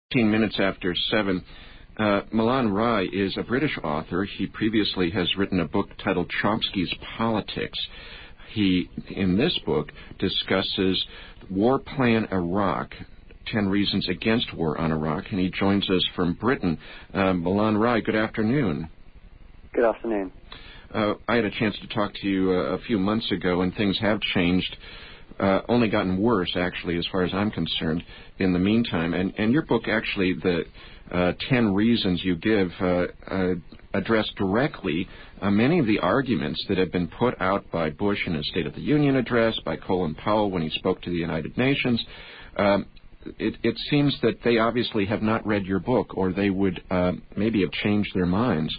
15 minutes after 7. Milan Rai is a British author. He previously has written a book titled Chomsky's Politics. He, in this book, discusses War Plan Iraq, 10 Reasons Against War on Iraq, and he joins us from Britain. Milan Rai, good afternoon. Good afternoon. I had a chance to talk to you a few months ago, and things have changed. Only gotten worse, actually, as far as I'm concerned, in the meantime. And your book, actually, the 10 reasons you give, address directly many of the arguments that have been put out by Bush in his State of the Union address, by Colin Powell when he spoke to the United Nations. It seems that they obviously have not read your book, or they would maybe have changed their minds.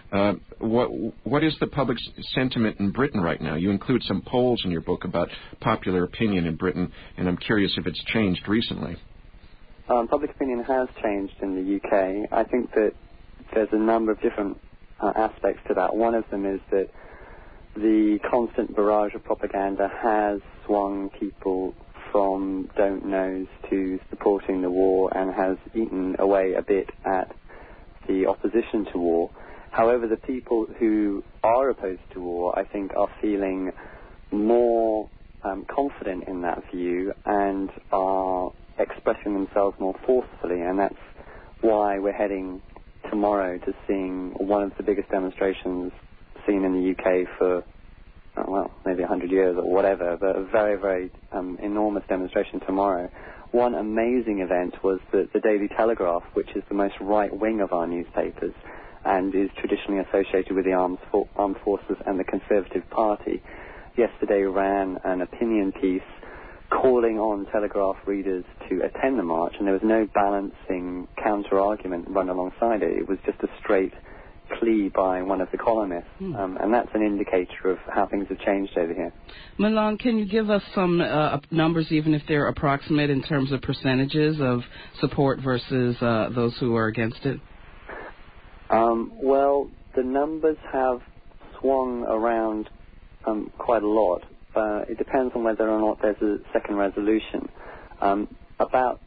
What is the public sentiment in Britain right now? You include some polls in your book about popular opinion in Britain, and I'm curious if it's changed recently. Public opinion has changed in the UK. I think that there's a number of different aspects to that. One of them is that the constant barrage of propaganda has swung people from don't knows to supporting the war and has eaten away a bit at the opposition to war. However, the people who are opposed to war, I think, are feeling more confident in that view and are expressing themselves more forcefully, and that's why we're heading tomorrow to seeing one of the biggest demonstrations seen in the UK for, maybe 100 years or whatever, but a very, very enormous demonstration tomorrow. One amazing event was the Daily Telegraph, which is the most right-wing of our newspapers, and is traditionally associated with the armed forces and the Conservative Party, yesterday ran an opinion piece calling on Telegraph readers to attend the march, and there was no balancing counter-argument run alongside it. It was just a straight plea by one of the columnists, and that's an indicator of how things have changed over here. Milan, can you give us some numbers, even if they're approximate, in terms of percentages of support versus those who are against it? Well, the numbers have swung around quite a lot. It depends on whether or not there's a second resolution. About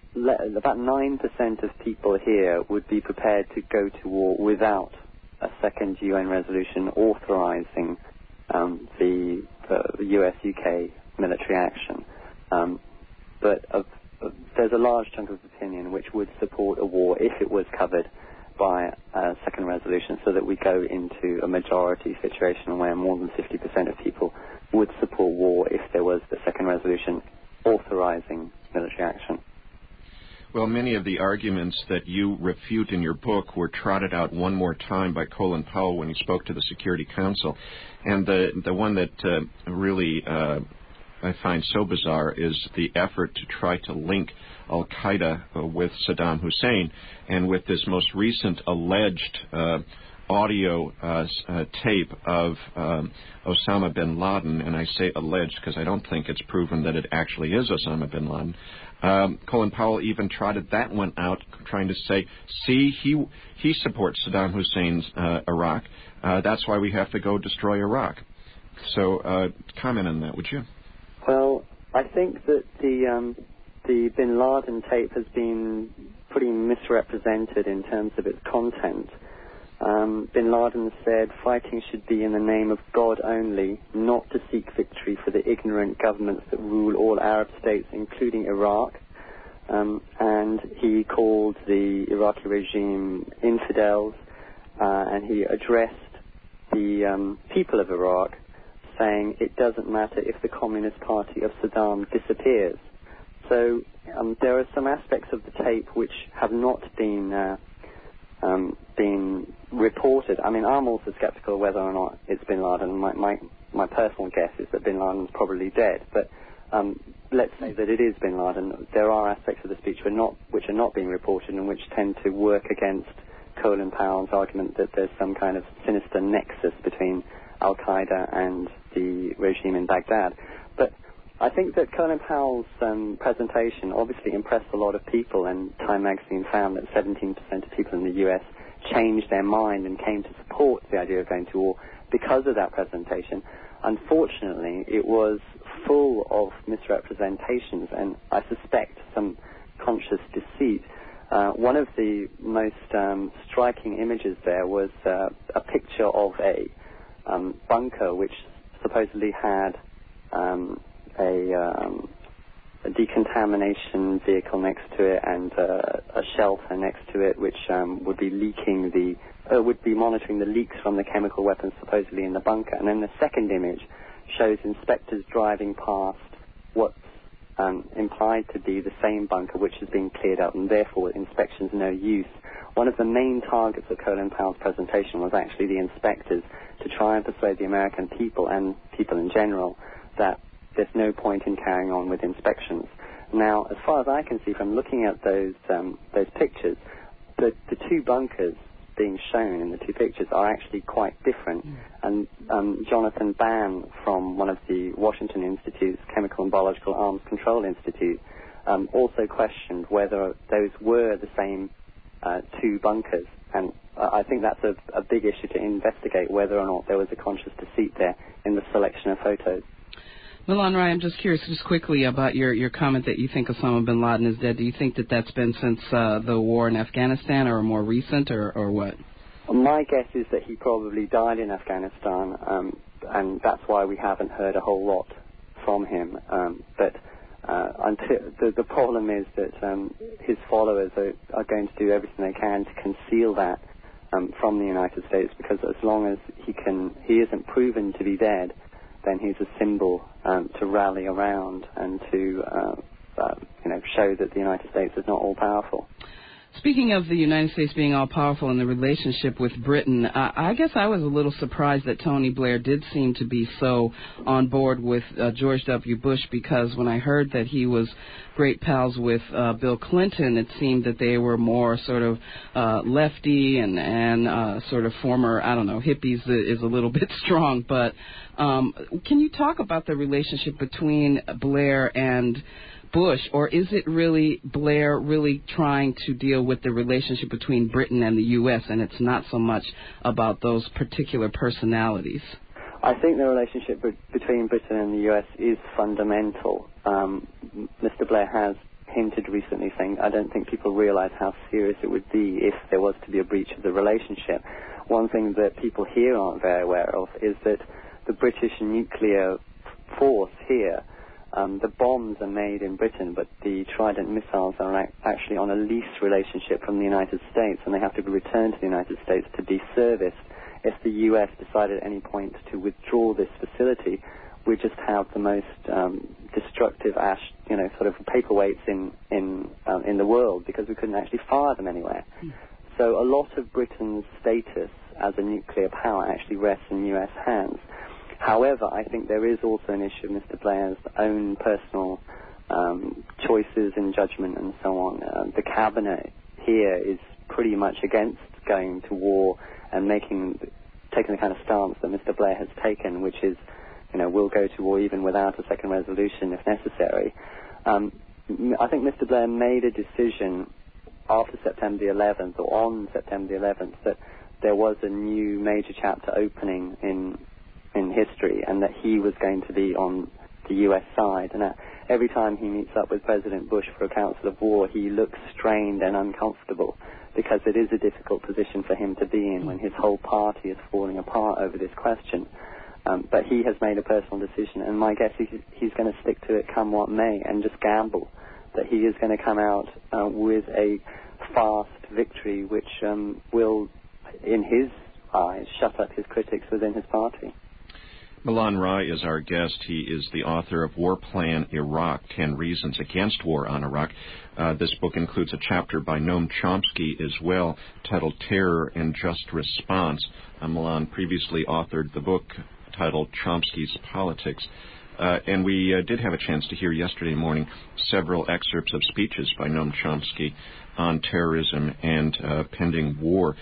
9% of people here would be prepared to go to war without a second UN resolution authorizing the US-UK military action. But there's a large chunk of opinion which would support a war if it was covered by a second resolution, so that we go into a majority situation where more than 50% of people would support war if there was the second resolution authorizing military action. Well, many of the arguments that you refute in your book were trotted out one more time by Colin Powell when he spoke to the Security Council. And the one that really I find so bizarre is the effort to try to link al-Qaeda with Saddam Hussein, and with this most recent alleged audio tape of Osama bin Laden, and I say alleged because I don't think it's proven that it actually is Osama bin Laden. Colin Powell even trotted that one out, trying to say, see, he supports Saddam Hussein's Iraq. That's why we have to go destroy Iraq. So comment on that, would you? Well, I think that the bin Laden tape has been pretty misrepresented in terms of its content. Bin Laden said fighting should be in the name of God only, not to seek victory for the ignorant governments that rule all Arab states, including Iraq. And he called the Iraqi regime infidels, and he addressed the people of Iraq, saying it doesn't matter if the Communist Party of Saddam disappears. So there are some aspects of the tape which have not been reported. I mean, I'm also skeptical whether or not it's bin Laden. My personal guess is that bin Laden's probably dead. But let's say that it is bin Laden. There are aspects of the speech which are not being reported and which tend to work against Colin Powell's argument that there's some kind of sinister nexus between al-Qaeda and the regime in Baghdad. But I think that Colin Powell's presentation obviously impressed a lot of people, and Time magazine found that 17% of people in the US changed their mind and came to support the idea of going to war because of that presentation. Unfortunately, it was full of misrepresentations and I suspect some conscious deceit. One of the most striking images there was a picture of a bunker which supposedly had a decontamination vehicle next to it and a shelter next to it, which would be monitoring the leaks from the chemical weapons supposedly in the bunker. And then the second image shows inspectors driving past what's implied to be the same bunker, which is being cleared out, and therefore inspections no use. One of the main targets of Colin Powell's presentation was actually the inspectors, to try and persuade the American people and people in general that there's no point in carrying on with inspections. Now, as far as I can see from looking at those pictures, the two bunkers being shown in the two pictures are actually quite different. And Jonathan Bann from one of the Washington Institute's Chemical and Biological Arms Control Institute also questioned whether those were the same two bunkers. And I think that's a big issue to investigate, whether or not there was a conscious deceit there in the selection of photos. Milan Rai, I'm just curious, just quickly, about your comment that you think Osama bin Laden is dead. Do you think that that's been since the war in Afghanistan, or more recent, or what? My guess is that he probably died in Afghanistan, and that's why we haven't heard a whole lot from him. But the problem is that his followers are going to do everything they can to conceal that from the United States, because as long as he isn't proven to be dead, then he's a symbol to rally around and to show that the United States is not all-powerful. Speaking of the United States being all-powerful in the relationship with Britain, I guess I was a little surprised that Tony Blair did seem to be so on board with George W. Bush, because when I heard that he was great pals with Bill Clinton, it seemed that they were more sort of lefty and sort of former, I don't know, hippies is a little bit strong. But can you talk about the relationship between Blair and Bush, or is it really Blair really trying to deal with the relationship between Britain and the U.S., and it's not so much about those particular personalities? I think the relationship between Britain and the U.S. is fundamental. Mr. Blair has hinted recently, saying, I don't think people realize how serious it would be if there was to be a breach of the relationship. One thing that people here aren't very aware of is that the British nuclear force here, the bombs are made in Britain, but the Trident missiles are actually on a lease relationship from the United States, and they have to be returned to the United States to be serviced. If the U.S. decided at any point to withdraw this facility, we just have the most destructive sort of paperweights in the world, because we couldn't actually fire them anywhere. So a lot of Britain's status as a nuclear power actually rests in U.S. hands. However, I think there is also an issue of Mr. Blair's own personal choices and judgment and so on. The cabinet here is pretty much against going to war and taking the kind of stance that Mr. Blair has taken, which is, we'll go to war even without a second resolution if necessary. I think Mr. Blair made a decision after September the 11th, or on September the 11th, that there was a new major chapter opening in history, and that he was going to be on the U.S. side. And every time he meets up with President Bush for a council of war, he looks strained and uncomfortable, because it is a difficult position for him to be in when his whole party is falling apart over this question. But he has made a personal decision, and my guess is he's going to stick to it come what may, and just gamble that he is going to come out with a fast victory, which will, in his eyes, shut up his critics within his party. Milan Rai is our guest. He is the author of War Plan Iraq, 10 Reasons Against War on Iraq. This book includes a chapter by Noam Chomsky as well, titled Terror and Just Response. Milan previously authored the book titled Chomsky's Politics. And we did have a chance to hear yesterday morning several excerpts of speeches by Noam Chomsky on terrorism and pending war.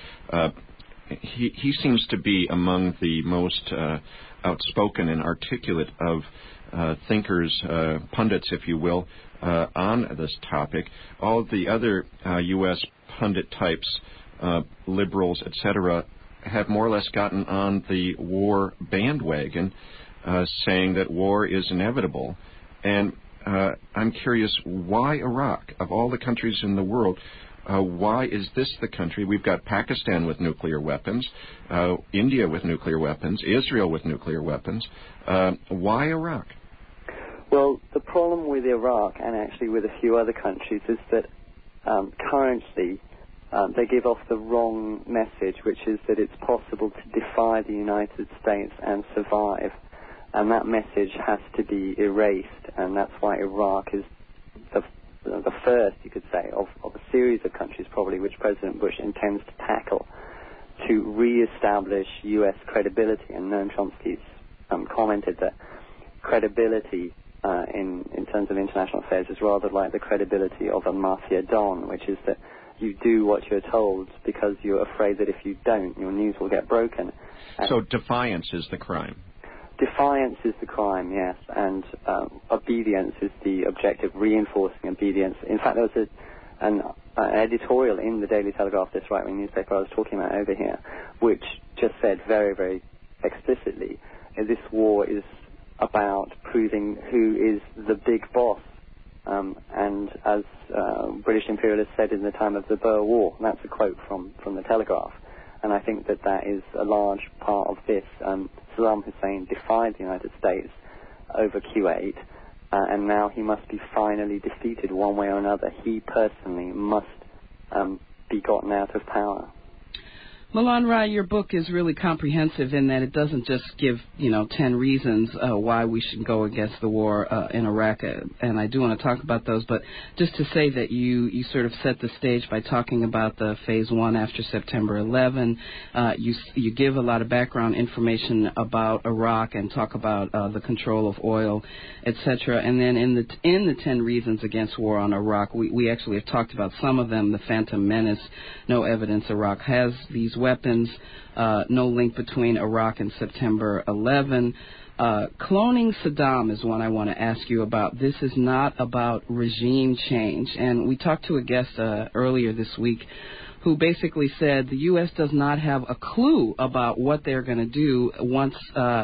He seems to be among the most outspoken and articulate of thinkers, pundits, if you will, on this topic. All of the other U.S. pundit types, liberals, etc., have more or less gotten on the war bandwagon, saying that war is inevitable. And I'm curious, why Iraq? Of all the countries in the world, Why is this the country? We've got Pakistan with nuclear weapons, India with nuclear weapons, Israel with nuclear weapons. Why Iraq? Well, the problem with Iraq, and actually with a few other countries, is that currently they give off the wrong message, which is that it's possible to defy the United States and survive. And that message has to be erased, and that's why Iraq is the first, you could say, of a series of countries probably which President Bush intends to tackle to re-establish U.S. credibility. And Noam Chomsky's commented that credibility in terms of international affairs is rather like the credibility of a mafia don, which is that you do what you're told because you're afraid that if you don't, your news will get broken. So defiance is the crime. Defiance is the crime, yes, and obedience is the objective, reinforcing obedience. In fact, there was an editorial in the Daily Telegraph, this right-wing newspaper I was talking about over here, which just said very, very explicitly, this war is about proving who is the big boss. And as British imperialists said in the time of the Boer War, and that's a quote from the Telegraph, and I think that is a large part of this. Saddam Hussein defied the United States over Kuwait, and now he must be finally defeated one way or another. He personally must be gotten out of power. Milan Rai, your book is really comprehensive in that it doesn't just give, 10 reasons why we should go against the war in Iraq, and I do want to talk about those, but just to say that you sort of set the stage by talking about the Phase 1 after September 11. You give a lot of background information about Iraq and talk about the control of oil, etc. And then in the 10 reasons against war on Iraq, we actually have talked about some of them. The Phantom Menace, no evidence Iraq has these weapons, no link between Iraq and September 11. Cloning Saddam is one I want to ask you about. This is not about regime change. And we talked to a guest earlier this week who basically said the U.S. does not have a clue about what they're going to do once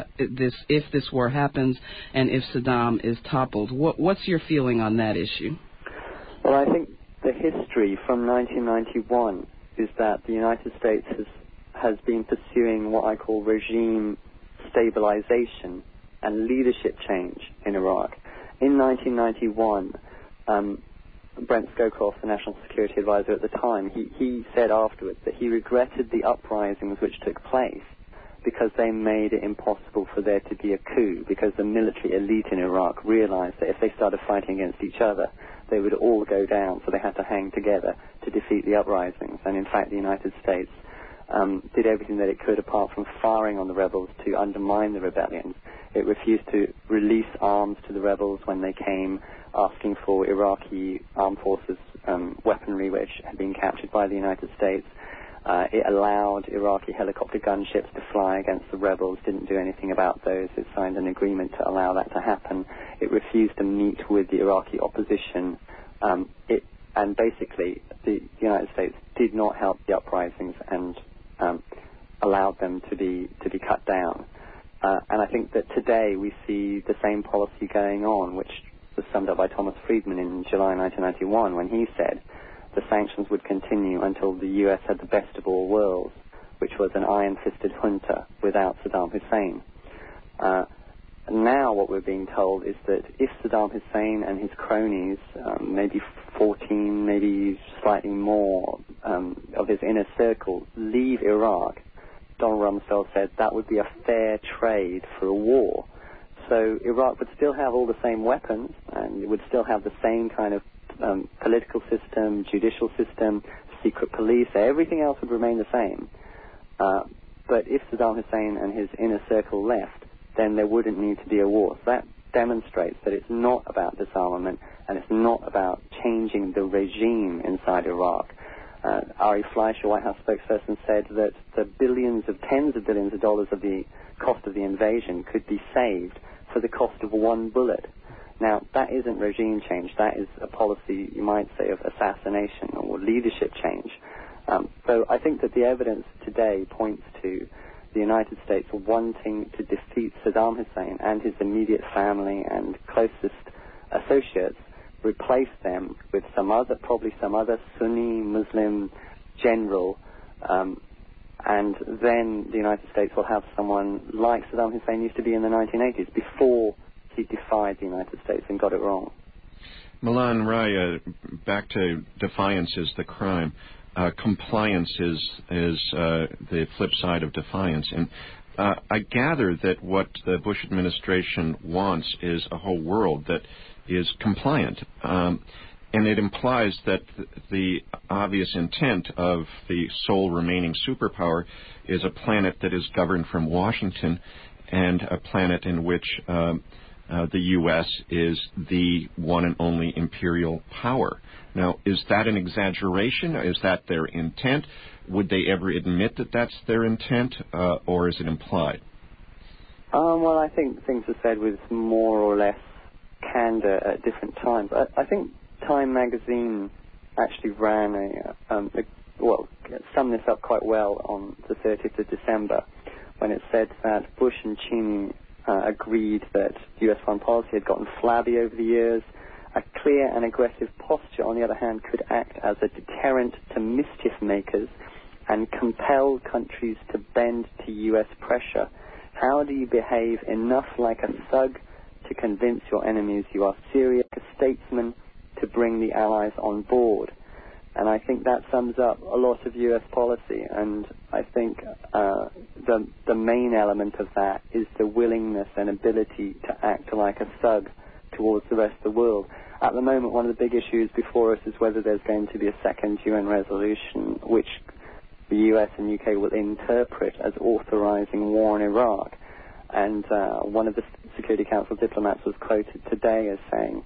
if this war happens and if Saddam is toppled. What's your feeling on that issue? Well, I think the history from 1991 is that the United States has been pursuing what I call regime stabilization and leadership change in Iraq. In 1991, Brent Scowcroft, the National Security Advisor at the time, he said afterwards that he regretted the uprisings which took place because they made it impossible for there to be a coup, because the military elite in Iraq realized that if they started fighting against each other, they would all go down, so they had to hang together to defeat the uprisings. And in fact, the United States did everything that it could, apart from firing on the rebels, to undermine the rebellions. It refused to release arms to the rebels when they came asking for Iraqi armed forces weaponry which had been captured by the United States. It allowed Iraqi helicopter gunships to fly against the rebels, didn't do anything about those. It signed an agreement to allow that to happen. It refused to meet with the Iraqi opposition. And basically, the United States did not help the uprisings and allowed them to be cut down. And I think that today we see the same policy going on, which was summed up by Thomas Friedman in July 1991 when he said the sanctions would continue until the U.S. had the best of all worlds, which was an iron-fisted junta without Saddam Hussein. Now what we're being told is that if Saddam Hussein and his cronies, maybe 14, maybe slightly more of his inner circle, leave Iraq, Donald Rumsfeld said that would be a fair trade for a war. So Iraq would still have all the same weapons, and it would still have the same kind of political system, judicial system, secret police. Everything else would remain the same. But if Saddam Hussein and his inner circle left, then there wouldn't need to be a war. So that demonstrates that it's not about disarmament and it's not about changing the regime inside Iraq. Ari Fleischer, White House spokesperson, said that the tens of billions of dollars of the cost of the invasion could be saved for the cost of one bullet. Now, that isn't regime change. That is a policy, you might say, of assassination or leadership change. So I think that the evidence today points to the United States wanting to defeat Saddam Hussein and his immediate family and closest associates replace them with probably some other Sunni Muslim general, and then the United States will have someone like Saddam Hussein used to be in the 1980s, before he defied the United States and got it wrong. Milan Rai, back to defiance is the crime. Compliance is the flip side of defiance. And I gather that what the Bush administration wants is a whole world that is compliant. And it implies that the obvious intent of the sole remaining superpower is a planet that is governed from Washington, and a planet in which the U.S. is the one and only imperial power. Now, is that an exaggeration? Is that their intent? Would they ever admit that that's their intent, or is it implied? Well, I think things are said with more or less candor at different times. I think Time magazine actually ran summed this up quite well on the 30th of December, when it said that Bush and Cheney agreed that U.S. foreign policy had gotten flabby over the years. A clear and aggressive posture, on the other hand, could act as a deterrent to mischief makers and compel countries to bend to U.S. pressure. How do you behave enough like a thug to convince your enemies you are serious, a statesman to bring the Allies on board? And I think that sums up a lot of U.S. policy, and I think the main element of that is the willingness and ability to act like a thug towards the rest of the world. At the moment, one of the big issues before us is whether there's going to be a second UN resolution, which the US and UK will interpret as authorizing war in Iraq. And one of the Security Council diplomats was quoted today as saying,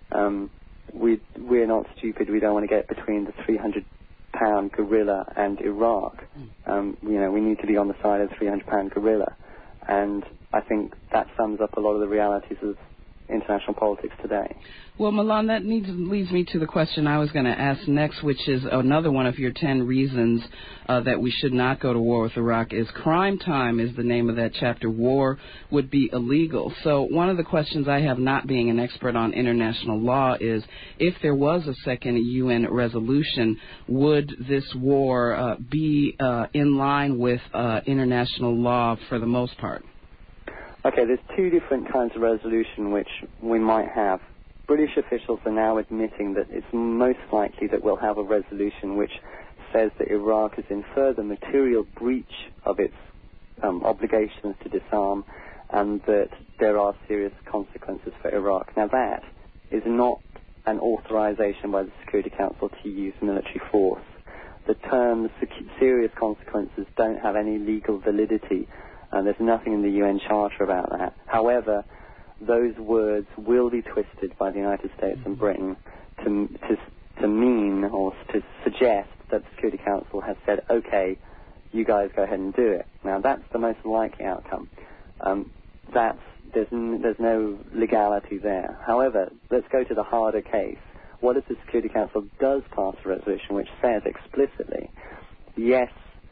we're not stupid, we don't want to get between the 300-pound gorilla and Iraq. We need to be on the side of the 300-pound gorilla. And I think that sums up a lot of the realities of international politics today. Well, Milan, that leads me to the question I was going to ask next, which is another one of your 10 reasons that we should not go to war with Iraq is crime time is the name of that chapter. War would be illegal. So one of the questions I have, not being an expert on international law, is if there was a second UN resolution, would this war be in line with international law for the most part? Okay, there's two different kinds of resolution which we might have. British officials are now admitting that it's most likely that we'll have a resolution which says that Iraq is in further material breach of its obligations to disarm, and that there are serious consequences for Iraq. Now, that is not an authorization by the Security Council to use military force. The terms serious consequences don't have any legal validity, and there's nothing in the UN Charter about that. However, those words will be twisted by the United States and Britain to mean or to suggest that the Security Council has said, okay, you guys go ahead and do it. Now, that's the most likely outcome. There's no legality there. However, let's go to the harder case. What if the Security Council does pass a resolution which says explicitly, yes,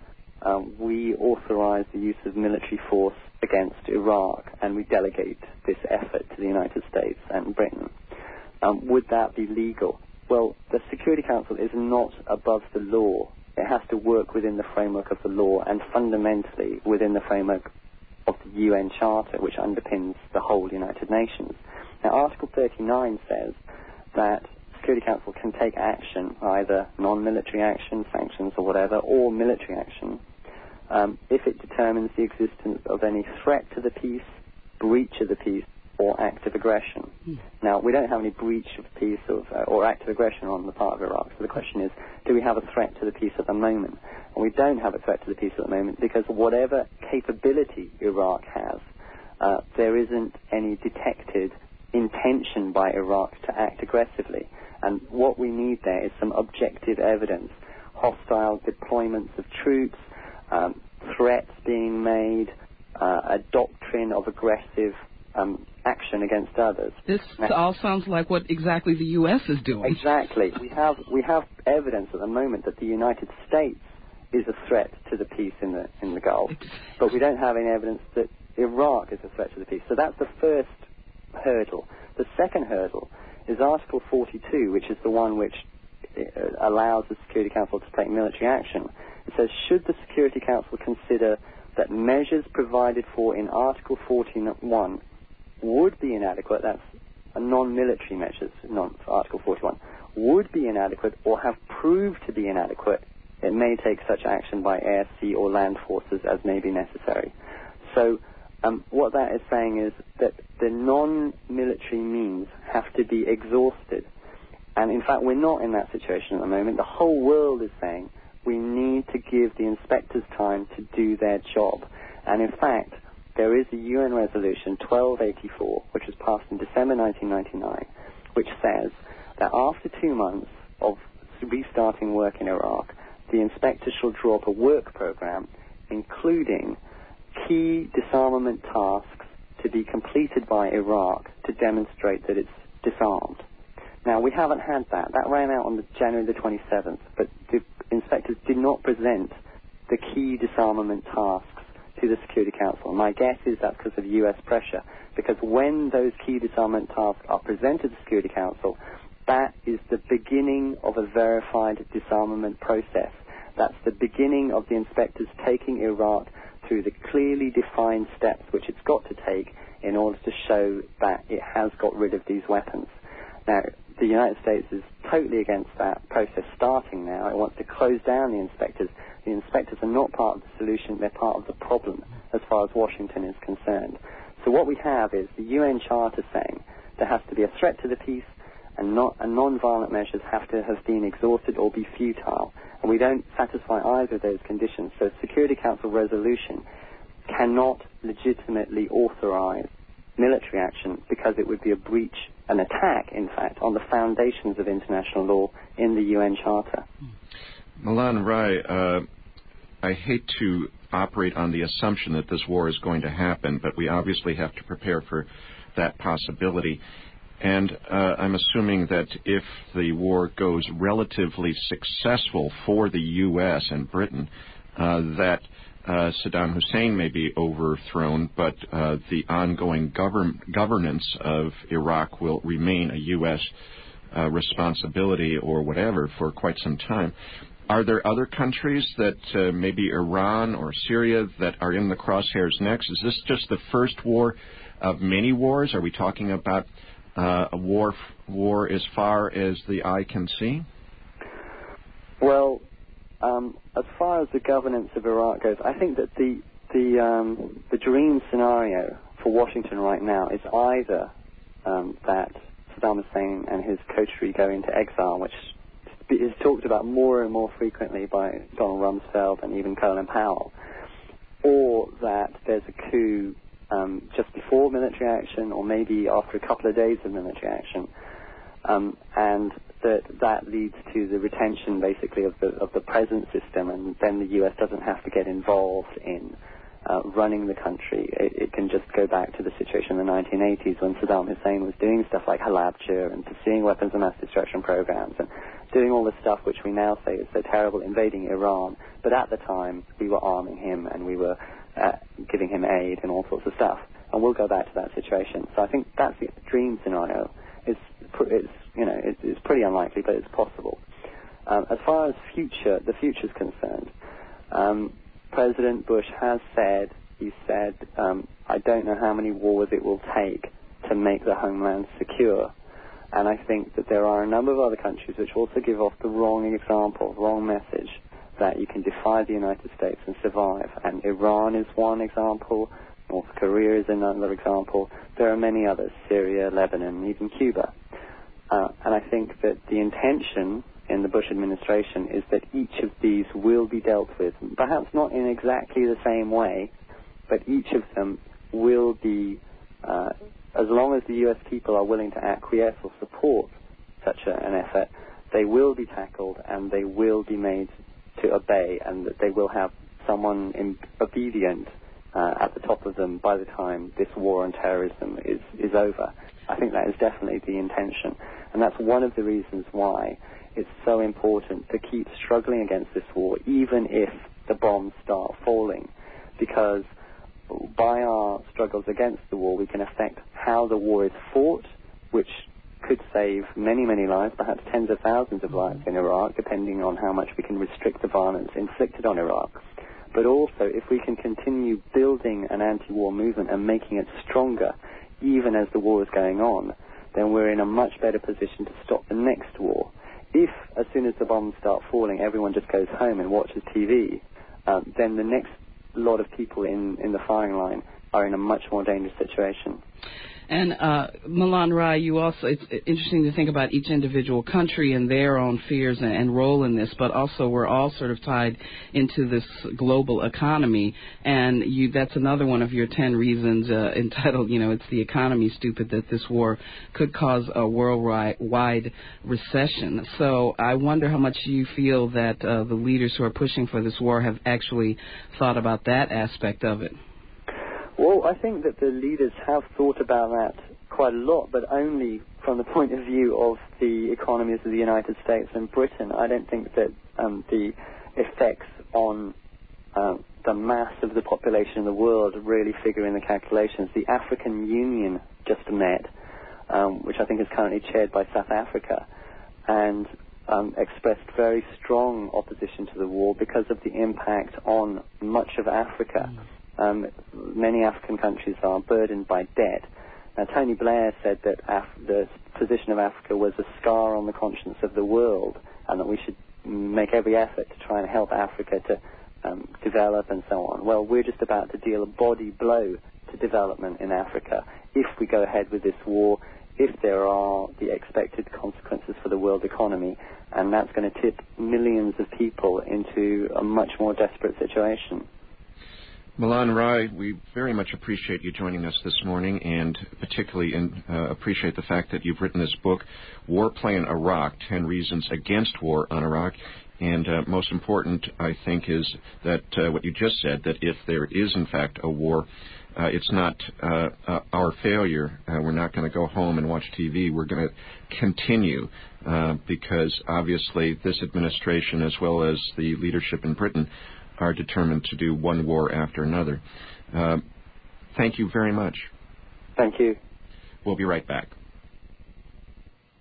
we authorize the use of military force against Iraq, and we delegate this effort to the United States and Britain? Would that be legal? Well, the Security Council is not above the law. It has to work within the framework of the law and fundamentally within the framework of the UN Charter, which underpins the whole United Nations. Now, Article 39 says that the Security Council can take action, either non-military action, sanctions or whatever, or military action, if it determines the existence of any threat to the peace, breach of the peace, or act of aggression. Now, we don't have any breach of peace or act of aggression on the part of Iraq, so the question is, do we have a threat to the peace at the moment? And we don't have a threat to the peace at the moment because whatever capability Iraq has, there isn't any detected intention by Iraq to act aggressively. And what we need there is some objective evidence, hostile deployments of troops, threats being made, a doctrine of aggressive action against others. This all sounds like what exactly the U.S. is doing. Exactly. We have evidence at the moment that the United States is a threat to the peace in the Gulf, but we don't have any evidence that Iraq is a threat to the peace. So that's the first hurdle. The second hurdle is Article 42, which is the one which allows the Security Council to take military action. It says, should the Security Council consider that measures provided for in Article 41 would be inadequate, that's a non-military measures, Article 41, would be inadequate or have proved to be inadequate, it may take such action by air, sea, or land forces as may be necessary. So what that is saying is that the non-military means have to be exhausted. And in fact, we're not in that situation at the moment. The whole world is saying we need to give the inspectors time to do their job. And in fact, there is a UN resolution, 1284, which was passed in December 1999, which says that after 2 months of restarting work in Iraq, the inspectors shall draw up a work program, including key disarmament tasks to be completed by Iraq to demonstrate that it's disarmed. Now, we haven't had that. That ran out on January the 27th, but the inspectors did not present the key disarmament tasks to the Security Council. My guess is that's because of U.S. pressure, because when those key disarmament tasks are presented to the Security Council, that is the beginning of a verified disarmament process. That's the beginning of the inspectors taking Iraq through the clearly defined steps which it's got to take in order to show that it has got rid of these weapons. Now, the United States is totally against that process starting now. It wants to close down the inspectors. The inspectors are not part of the solution, they're part of the problem as far as Washington is concerned. So what we have is the UN Charter saying there has to be a threat to the peace, and non-violent measures have to have been exhausted or be futile. And we don't satisfy either of those conditions. So Security Council resolution cannot legitimately authorize military action because it would be a breach, an attack, in fact, on the foundations of international law in the UN Charter. Milan Rai, I hate to operate on the assumption that this war is going to happen, but we obviously have to prepare for that possibility. And I'm assuming that if the war goes relatively successful for the U.S. and Britain, that Saddam Hussein may be overthrown, but the ongoing governance of Iraq will remain a U.S. Responsibility or whatever for quite some time. Are there other countries that maybe Iran or Syria that are in the crosshairs next? Is this just the first war of many wars? Are we talking about a war as far as the eye can see? Well, as far as the governance of Iraq goes, I think that the dream scenario for Washington right now is either that Saddam Hussein and his coterie go into exile, which is talked about more and more frequently by Donald Rumsfeld and even Colin Powell, or that there's a coup just before military action, or maybe after a couple of days of military action, and that leads to the retention, basically, of the present system, and then the U.S. doesn't have to get involved in running the country. It can just go back to the situation in the 1980s when Saddam Hussein was doing stuff like Halabja and pursuing weapons of mass destruction programs and doing all the stuff which we now say is so terrible, invading Iran. But at the time, we were arming him and we were giving him aid and all sorts of stuff. And we'll go back to that situation. So I think that's the dream scenario. It's pretty unlikely, but it's possible. As far as the future's concerned, President Bush has said, I don't know how many wars it will take to make the homeland secure. And I think that there are a number of other countries which also give off the wrong example, wrong message, that you can defy the United States and survive. And Iran is one example. North Korea is another example. There are many others, Syria, Lebanon, even Cuba. And I think that the intention in the Bush administration is that each of these will be dealt with, perhaps not in exactly the same way, but each of them will be, as long as the U.S. people are willing to acquiesce or support such an effort, they will be tackled and they will be made to obey, and that they will have someone obedient at the top of them by the time this war on terrorism is over. I think that is definitely the intention. And that's one of the reasons why it's so important to keep struggling against this war, even if the bombs start falling. Because by our struggles against the war, we can affect how the war is fought, which could save many, many lives, perhaps tens of thousands of lives in Iraq, depending on how much we can restrict the violence inflicted on Iraq. But also, if we can continue building an anti-war movement and making it stronger, even as the war is going on, then we're in a much better position to stop the next war. If, as soon as the bombs start falling, everyone just goes home and watches TV, then the next lot of people in the firing line are in a much more dangerous situation. And Milan Rai, it's interesting to think about each individual country and their own fears and role in this, but also we're all sort of tied into this global economy. And that's another one of your 10 reasons entitled, it's the economy, stupid, that this war could cause a worldwide recession. So I wonder how much you feel that the leaders who are pushing for this war have actually thought about that aspect of it. Well, I think that the leaders have thought about that quite a lot, but only from the point of view of the economies of the United States and Britain. I don't think that the effects on the mass of the population in the world really figure in the calculations. The African Union just met, which I think is currently chaired by South Africa, and expressed very strong opposition to the war because of the impact on much of Africa. Many African countries are burdened by debt. Now, Tony Blair said that the position of Africa was a scar on the conscience of the world, and that we should make every effort to try and help Africa to develop and so on. Well, we're just about to deal a body blow to development in Africa if we go ahead with this war, if there are the expected consequences for the world economy, and that's going to tip millions of people into a much more desperate situation. Milan Rai, we very much appreciate you joining us this morning, and particularly appreciate the fact that you've written this book, Warplay in Iraq, 10 Reasons Against War on Iraq. And most important, I think, is that what you just said, that if there is, in fact, a war, it's not our failure. We're not going to go home and watch TV. We're going to continue because, obviously, this administration, as well as the leadership in Britain, are determined to do one war after another. Thank you very much. Thank you. We'll be right back.